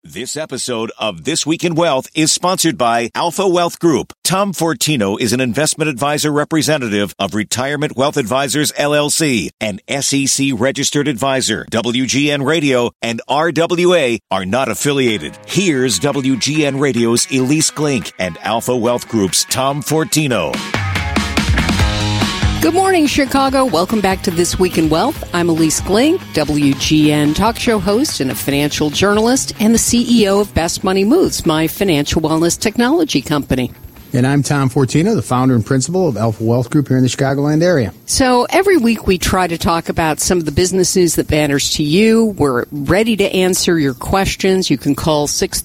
This episode of This Week in Wealth is sponsored by Alpha Wealth Group. Tom Fortino is an investment advisor representative of Retirement Wealth Advisors, LLC, an SEC-registered advisor. WGN Radio and RWA are not affiliated. Here's WGN Radio's Elise Glink and Alpha Wealth Group's Tom Fortino. Good morning, Chicago. Welcome back to This Week in Wealth. I'm Elise Glink, WGN talk show host and a financial journalist and the CEO of Best Money Moves, my financial wellness technology company. And I'm Tom Fortino, the founder and principal of Alpha Wealth Group here in the Chicagoland area. So every week we try to talk about some of the business news that matters to you. We're ready to answer your questions. You can call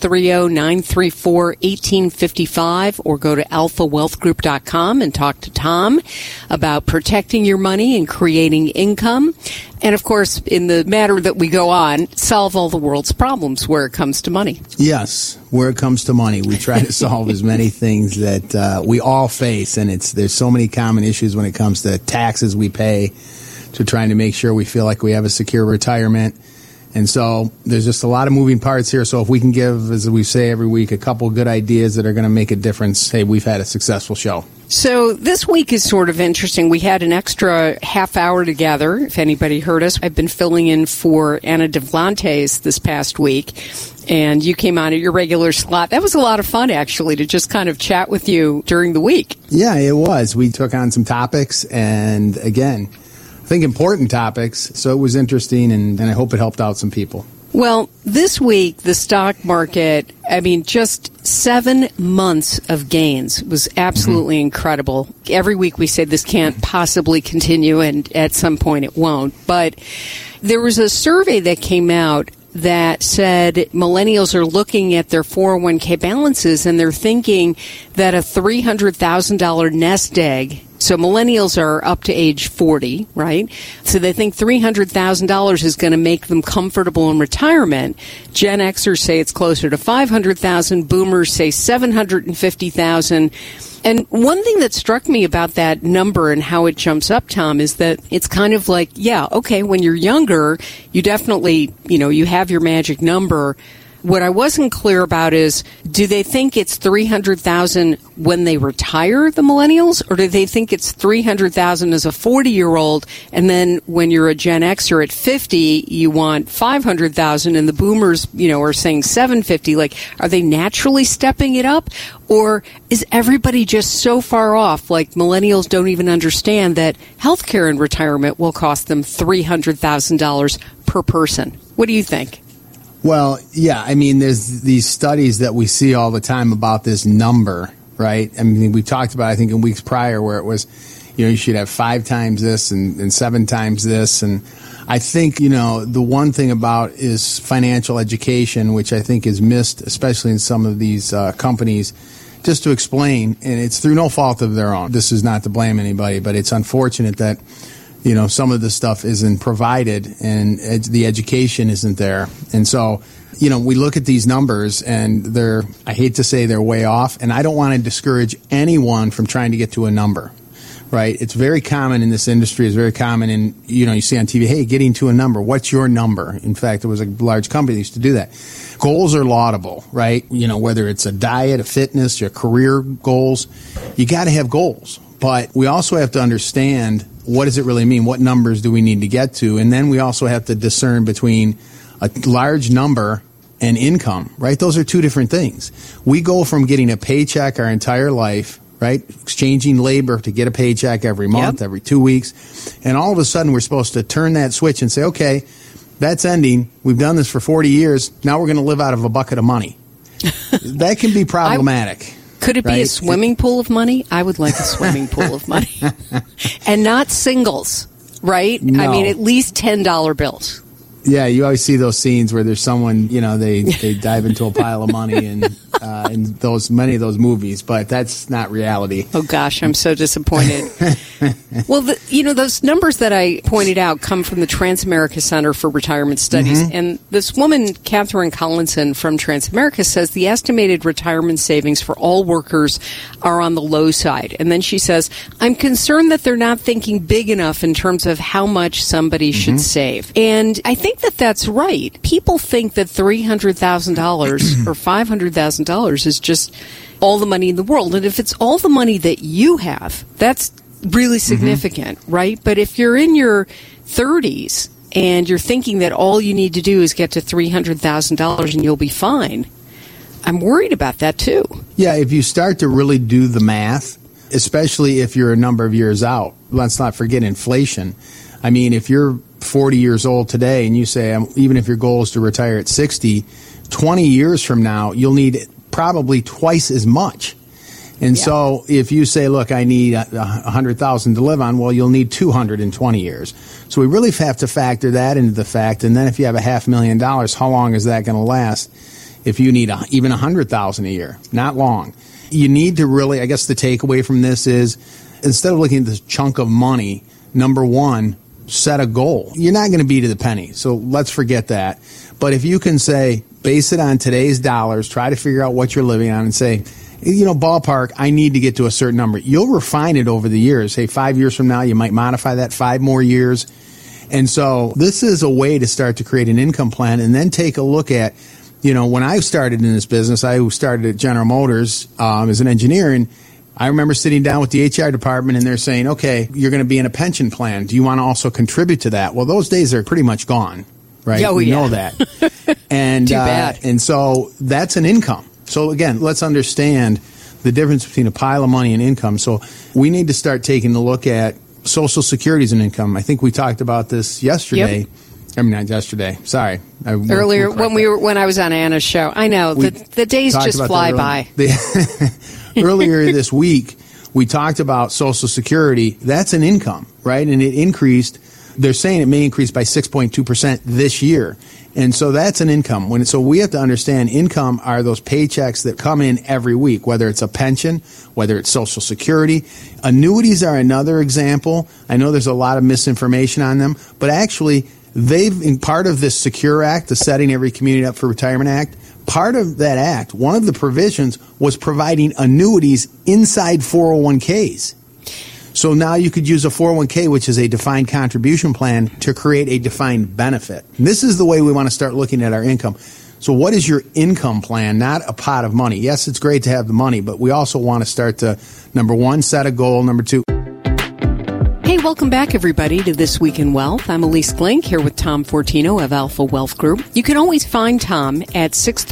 630-934-1855 or go to alphawealthgroup.com and talk to Tom about protecting your money and creating income. And, of course, in the matter that we go on, solve all the world's problems where it comes to money. Yes, where it comes to money. We try to solve as many things that we all face, and there's so many common issues when it comes to taxes we pay, to trying to make sure we feel like we have a secure retirement. And so there's just a lot of moving parts here. So if we can give, as we say every week, a couple good ideas that are going to make a difference, hey, we've had a successful show. So this week is sort of interesting. We had an extra half hour together, if anybody heard us. I've been filling in for Anna Devlantes this past week, and you came on at your regular slot. That was a lot of fun, actually, to just kind of chat with you during the week. Yeah, it was. We took on some topics, and again, I think important topics, so it was interesting, and I hope it helped out some people. Well, this week, the stock market, just 7 months of gains was absolutely incredible. Every week we say this can't possibly continue, and at some point it won't. But there was a survey that came out that said millennials are looking at their 401k balances, and they're thinking that a $300,000 nest egg, so millennials are up to age 40, right? So they think $300,000 is going to make them comfortable in retirement. Gen Xers say it's closer to $500,000. Boomers say $750,000. And one thing that struck me about that number and how it jumps up, Tom, is that it's kind of like, yeah, okay, when you're younger, you definitely, you have your magic number. What I wasn't clear about is, do they think it's $300,000 when they retire, the millennials, or do they think it's $300,000 as a 40-year-old, and then when you're a Gen Xer at 50, you want $500,000, and the boomers, are saying $750,000? Like, are they naturally stepping it up, or is everybody just so far off? Like, millennials don't even understand that healthcare in retirement will cost them $300,000 per person. What do you think? Well, yeah, there's these studies that we see all the time about this number, right? We talked about, I think, in weeks prior where it was, you should have 5 times this and 7 times this. And I think, the one thing about is financial education, which I think is missed, especially in some of these companies. Just to explain, and it's through no fault of their own. This is not to blame anybody, but it's unfortunate that some of the stuff isn't provided and the education isn't there. And so, we look at these numbers and I hate to say they're way off, and I don't want to discourage anyone from trying to get to a number, right? It's very common in this industry. It's very common in, you see on TV, hey, getting to a number. What's your number? In fact, there was a large company that used to do that. Goals are laudable, right? Whether it's a diet, a fitness, your career goals, you got to have goals. But we also have to understand, what does it really mean? What numbers do we need to get to? And then we also have to discern between a large number and income, right? Those are two different things. We go from getting a paycheck our entire life, right? Exchanging labor to get a paycheck every month, every 2 weeks. And all of a sudden we're supposed to turn that switch and say, okay, that's ending. We've done this for 40 years. Now we're going to live out of a bucket of money. That can be problematic. Could it be a swimming pool of money? I would like a swimming pool of money. And not singles, right? No. At least $10 bills. Yeah, you always see those scenes where there's someone, they dive into a pile of money, and in many of those movies, but that's not reality. Oh gosh, I'm so disappointed. Well, those numbers that I pointed out come from the Transamerica Center for Retirement Studies, and this woman, Catherine Collinson from Transamerica, says the estimated retirement savings for all workers are on the low side. And then she says, I'm concerned that they're not thinking big enough in terms of how much somebody should save. And I think that that's right. People think that $300,000 or $500,000 is just all the money in the world. And if it's all the money that you have, that's really significant, right? But if you're in your 30s and you're thinking that all you need to do is get to $300,000 and you'll be fine, I'm worried about that too. Yeah, if you start to really do the math, especially if you're a number of years out, let's not forget inflation. I mean, if you're 40 years old today and you say, even if your goal is to retire at 60, 20 years from now, you'll need probably twice as much. And so if you say, look, I need $100,000 to live on, well, you'll need 200 in 20 years. So we really have to factor that into the fact. And then if you have $500,000, how long is that going to last? If you need even $100,000 a year, not long. You need to really, I guess the takeaway from this is, instead of looking at this chunk of money, number one, set a goal. You're not going to be to the penny, so let's forget that. But if you can say, base it on today's dollars, try to figure out what you're living on and say, ballpark, I need to get to a certain number. You'll refine it over the years. Hey, 5 years from now, you might modify that 5 more years. And so this is a way to start to create an income plan and then take a look at, when I started in this business, I started at General Motors as an engineer, and I remember sitting down with the HR department, and they're saying, okay, you're going to be in a pension plan. Do you want to also contribute to that? Well, those days are pretty much gone, right? Oh, we know that. And, Too bad. And so that's an income. So, again, let's understand the difference between a pile of money and income. So we need to start taking a look at Social Security as an income. I think we talked about this yesterday. Yep. I mean, not yesterday. Sorry. Earlier, when I was on Anna's show. I know, the days just fly by. Earlier this week, we talked about Social Security. That's an income, right? And it increased. They're saying it may increase by 6.2% this year. And so that's an income. So we have to understand income are those paychecks that come in every week, whether it's a pension, whether it's Social Security. Annuities are another example. I know there's a lot of misinformation on them, but actually in part of this SECURE Act, the Setting Every Community Up for Retirement Act, part of that act, one of the provisions was providing annuities inside 401ks. So now you could use a 401k, which is a defined contribution plan, to create a defined benefit. And this is the way we want to start looking at our income. So what is your income plan, not a pot of money? Yes, it's great to have the money, but we also want to start to, number one, set a goal. Number two. Hey, welcome back, everybody, to This Week in Wealth. I'm Elise Glink here with Tom Fortino of Alpha Wealth Group. You can always find Tom at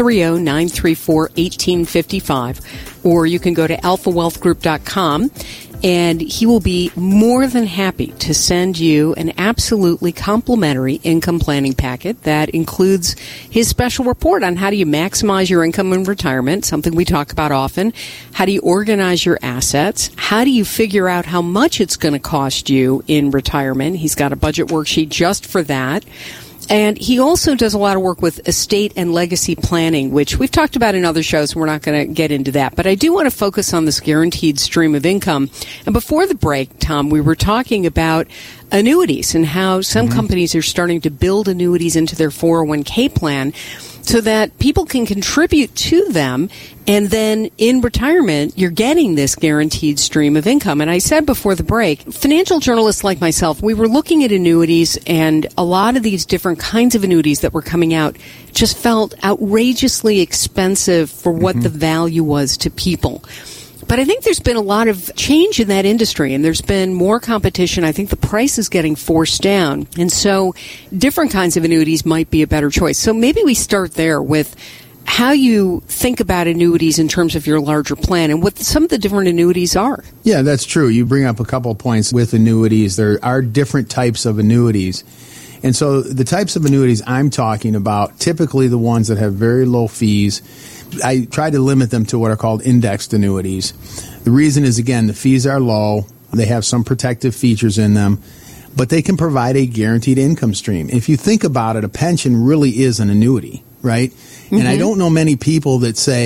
630-934-1855, or you can go to alphawealthgroup.com, and he will be more than happy to send you an absolutely complimentary income planning packet that includes his special report on how do you maximize your income in retirement, something we talk about often. How do you organize your assets? How do you figure out how much it's going to cost you in retirement? He's got a budget worksheet just for that. And he also does a lot of work with estate and legacy planning, which we've talked about in other shows. We're not going to get into that. But I do want to focus on this guaranteed stream of income. And before the break, Tom, we were talking about annuities and how some companies are starting to build annuities into their 401k plan so that people can contribute to them, and then in retirement, you're getting this guaranteed stream of income. And I said before the break, financial journalists like myself, we were looking at annuities, and a lot of these different kinds of annuities that were coming out just felt outrageously expensive for what the value was to people. But I think there's been a lot of change in that industry, and there's been more competition. I think the price is getting forced down. And so different kinds of annuities might be a better choice. So maybe we start there with how you think about annuities in terms of your larger plan and what some of the different annuities are. Yeah, that's true. You bring up a couple of points with annuities. There are different types of annuities. And so the types of annuities I'm talking about, typically the ones that have very low fees, I try to limit them to what are called indexed annuities. The reason is, again, the fees are low. They have some protective features in them, but they can provide a guaranteed income stream. If you think about it, a pension really is an annuity, right? And I don't know many people that say,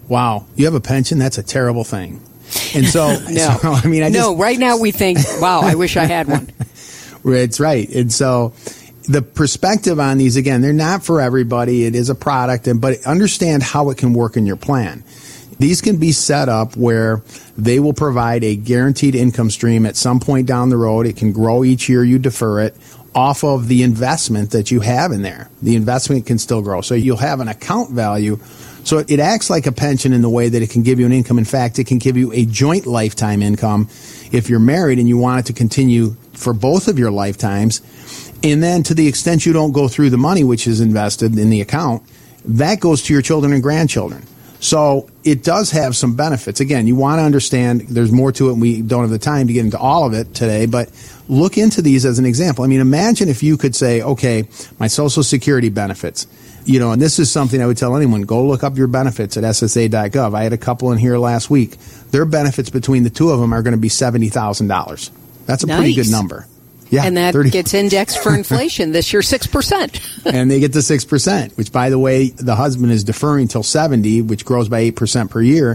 wow, you have a pension? That's a terrible thing. And so, right now we think, wow, I wish I had one. It's right. And so the perspective on these, again, they're not for everybody. It is a product, but understand how it can work in your plan. These can be set up where they will provide a guaranteed income stream at some point down the road. It can grow each year you defer it off of the investment that you have in there. The investment can still grow. So you'll have an account value. So it acts like a pension in the way that it can give you an income. In fact, it can give you a joint lifetime income if you're married and you want it to continue for both of your lifetimes. And then to the extent you don't go through the money which is invested in the account, that goes to your children and grandchildren. So it does have some benefits. Again, you want to understand there's more to it, and we don't have the time to get into all of it today, but look into these as an example. I mean, imagine if you could say, okay, my Social Security benefits, and this is something I would tell anyone, go look up your benefits at SSA.gov. I had a couple in here last week. Their benefits between the two of them are going to be $70,000. That's a pretty good number. Yeah, and that gets indexed for inflation this year, 6%. And they get the 6%, which, by the way, the husband is deferring till 70, which grows by 8% per year.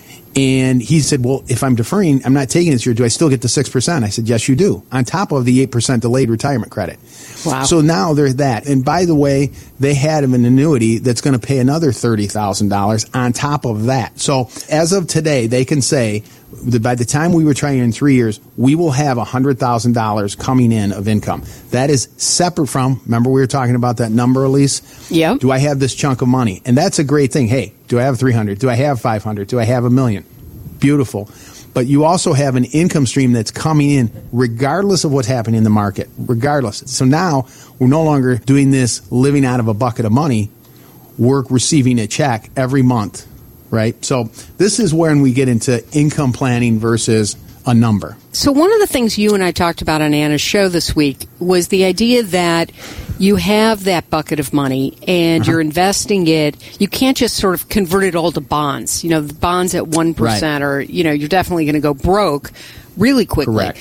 And he said, well, if I'm deferring, I'm not taking this year, do I still get the 6%? I said, yes, you do, on top of the 8% delayed retirement credit. Wow. So now there's that. And by the way, they had an annuity that's going to pay another $30,000 on top of that. So as of today, they can say that by the time we retire in 3 years, we will have $100,000 coming in of income. That is separate from, remember we were talking about that number, Elise? Yeah. Do I have this chunk of money? And that's a great thing. Hey, do I have 300? Do I have 500? Do I have $1 million? Beautiful. But you also have an income stream that's coming in regardless of what's happening in the market, regardless. So now we're no longer doing this living out of a bucket of money. We're receiving a check every month, right? So this is when we get into income planning versus a number. So one of the things you and I talked about on Anna's show this week was the idea that you have that bucket of money and you're investing it. You can't just sort of convert it all to bonds. The bonds at 1% or, you're definitely going to go broke really quickly. Correct.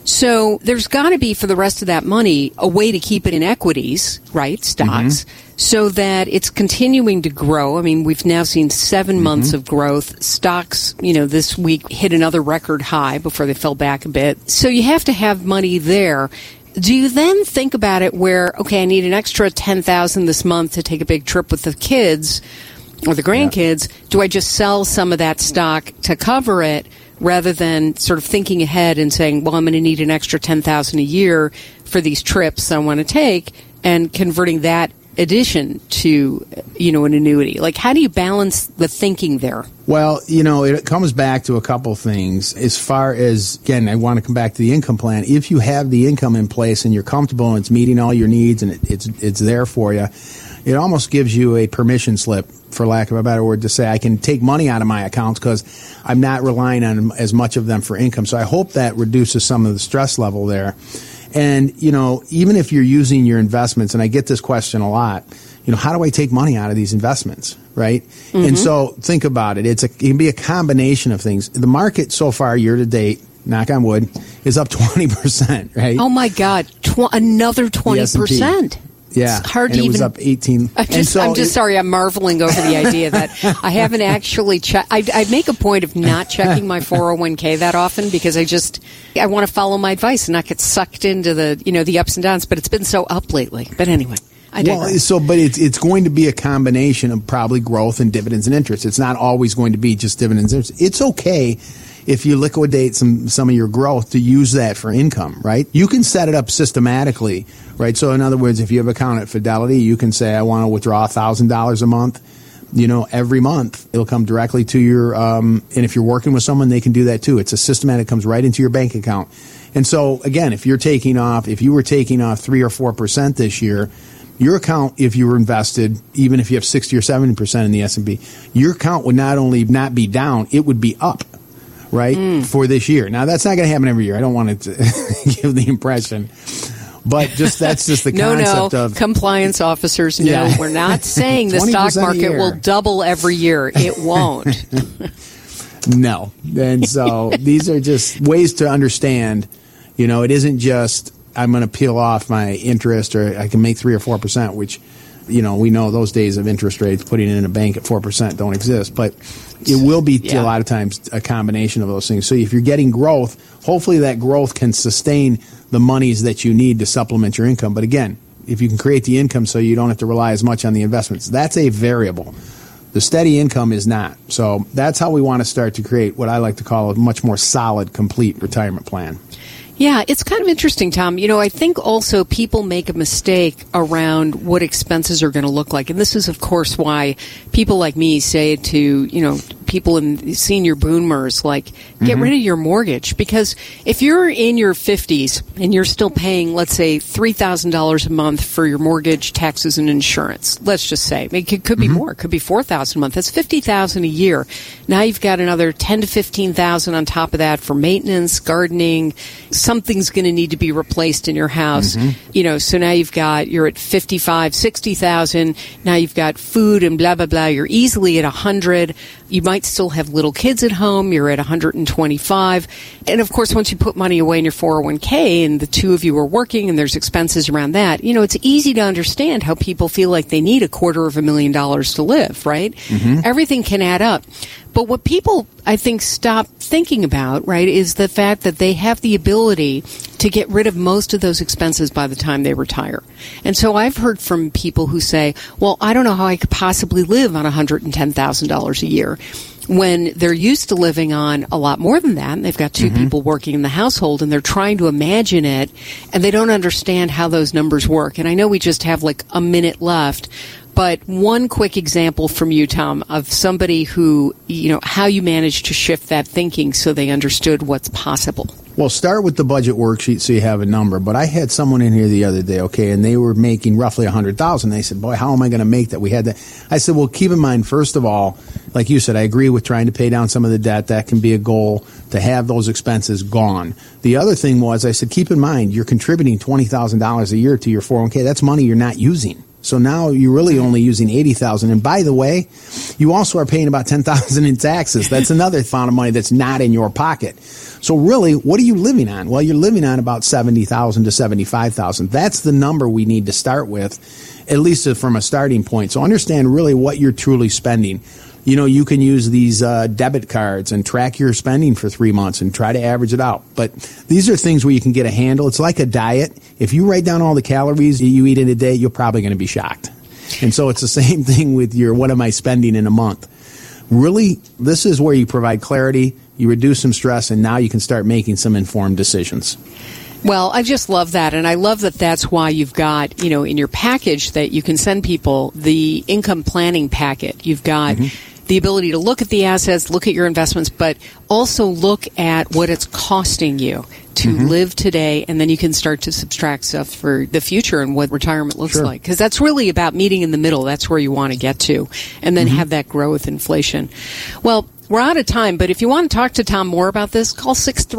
So there's got to be, for the rest of that money, a way to keep it in equities, right, stocks, so that it's continuing to grow. I mean, we've now seen 7 months of growth. Stocks, this week hit another record high before they fell back a bit. So you have to have money there. Do you then think about it where, okay, I need an extra $10,000 this month to take a big trip with the kids or the grandkids? Yeah. Do I just sell some of that stock to cover it, rather than sort of thinking ahead and saying, well, I'm going to need an extra $10,000 a year for these trips I want to take, and converting that addition to, an annuity? Like, how do you balance the thinking there? Well, it comes back to a couple things. As far as, again, I want to come back to the income plan. If you have the income in place and you're comfortable and it's meeting all your needs and it's there for you, it almost gives you a permission slip, for lack of a better word, to say I can take money out of my accounts because I'm not relying on as much of them for income. So I hope that reduces some of the stress level there. And, even if you're using your investments, and I get this question a lot, how do I take money out of these investments, right? And so think about it. It can be a combination of things. The market so far, year to date, knock on wood, is up 20%, right? Oh, my God. Another 20%. Yeah, it's hard and to it was even up 18. I'm just sorry. I'm marveling over the idea that I haven't actually checked. I make a point of not checking my 401k that often because I want to follow my advice and not get sucked into the ups and downs. But it's been so up lately. But anyway, I digress. But it's going to be a combination of probably growth and dividends and interest. It's not always going to be just dividends and interest. It's okay if you liquidate some of your growth to use that for income, right? You can set it up systematically, right? So in other words, if you have an account at Fidelity, you can say, I want to withdraw $1,000 a month. Every month it'll come directly to your, and if you're working with someone, they can do that too. It's a systematic, comes right into your bank account. And so again, if you were taking off 3 or 4% this year, your account, if you were invested, even if you have 60 or 70% in the S&P, your account would not only not be down, it would be up. Right, for this year. Now, that's not going to happen every year. I don't want it to give the impression. But that's just the concept of... compliance officers, we're not saying the stock market will double every year. It won't. No. And so these are just ways to understand, it isn't just I'm going to peel off my interest or I can make 3 or 4%, which we know those days of interest rates, putting it in a bank at 4% don't exist, but it will be a lot of times a combination of those things. So if you're getting growth, hopefully that growth can sustain the monies that you need to supplement your income. But again, if you can create the income so you don't have to rely as much on the investments, that's a variable. The steady income is not. So that's how we want to start to create what I like to call a much more solid, complete retirement plan. Yeah, it's kind of interesting, Tom. I think also people make a mistake around what expenses are going to look like. And this is, of course, why people like me say to, people in senior boomers, get rid of your mortgage. Because if you're in your 50s and you're still paying, let's say, $3,000 a month for your mortgage, taxes, and insurance, let's just say, it could be more, it could be $4,000 a month. That's $50,000 a year. Now you've got another $10,000 to $15,000 on top of that for maintenance, gardening. Something's going to need to be replaced in your house. So now you're at $55,000, $60,000. Now you've got food and blah, blah, blah. You're easily at $100,000. You might still have little kids at home. You're at $125,000. And of course, once you put money away in your 401k and the two of you are working and there's expenses around that, it's easy to understand how people feel like they need $250,000 to live, right? Everything can add up. But what people, I think, stop thinking about, right, is the fact that they have the ability to get rid of most of those expenses by the time they retire. And so I've heard from people who say, well, I don't know how I could possibly live on $110,000 a year, when they're used to living on a lot more than that. And they've got two people working in the household, and they're trying to imagine it, and they don't understand how those numbers work. And I know we just have a minute left. But one quick example from you, Tom, of somebody who, how you managed to shift that thinking so they understood what's possible. Well, start with the budget worksheet so you have a number. But I had someone in here the other day, and they were making roughly $100,000. They said, boy, how am I going to make that? We had that. I said, well, keep in mind, first of all, like you said, I agree with trying to pay down some of the debt. That can be a goal, to have those expenses gone. The other thing was, I said, keep in mind, you're contributing $20,000 a year to your 401k. That's money you're not using. So now you're really only using $80,000. And by the way, you also are paying about $10,000 in taxes. That's another amount of money that's not in your pocket. So really, what are you living on? Well, you're living on about $70,000 to $75,000. That's the number we need to start with, at least from a starting point. So understand really what you're truly spending. You can use these debit cards and track your spending for 3 months and try to average it out. But these are things where you can get a handle. It's like a diet. If you write down all the calories you eat in a day, you're probably going to be shocked. And so it's the same thing with your what am I spending in a month. Really, this is where you provide clarity, you reduce some stress, and now you can start making some informed decisions. Well, I just love that, and I love that that's why you've got, in your package that you can send people, the income planning packet. You've got the ability to look at the assets, look at your investments, but also look at what it's costing you to live today, and then you can start to subtract stuff for the future and what retirement looks like. Because that's really about meeting in the middle. That's where you want to get to, and then have that grow with inflation. Well, we're out of time, but if you want to talk to Tom more about this, call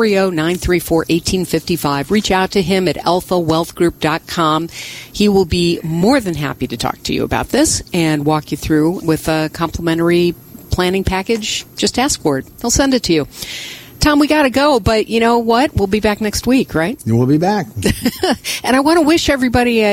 630-934-1855. Reach out to him at alphawealthgroup.com. He will be more than happy to talk to you about this and walk you through with a complimentary planning package. Just ask for it. They'll send it to you. Tom, we got to go, but you know what? We'll be back next week, right? We'll be back. And I want to wish everybody a